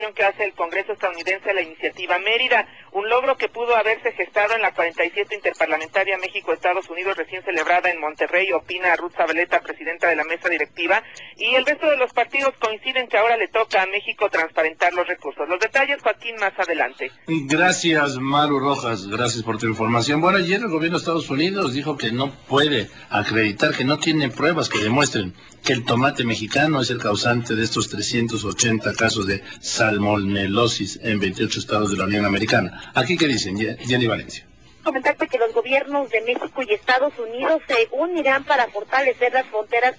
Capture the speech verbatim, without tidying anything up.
que hace el Congreso estadounidense a la iniciativa Mérida, un logro que pudo haberse gestado en la cuarenta y siete Interparlamentaria México-Estados Unidos recién celebrada en Monterrey, opina Ruth Zabaleta, presidenta de la mesa directiva, y el resto de los partidos coinciden que ahora le toca a México transparentar los recursos. Los detalles, Joaquín, más adelante. Gracias, Maru Rojas, gracias por tu información. Bueno, ayer el gobierno de Estados Unidos dijo que no puede acreditar, que no tiene pruebas que demuestren que el tomate mexicano es el causante de estos trescientos ochenta casos de salmonelosis en veintiocho estados de la Unión Americana. ¿Aquí qué dicen, Jenny Valencia? Comentarte que los gobiernos de México y Estados Unidos se unirán para fortalecer las fronteras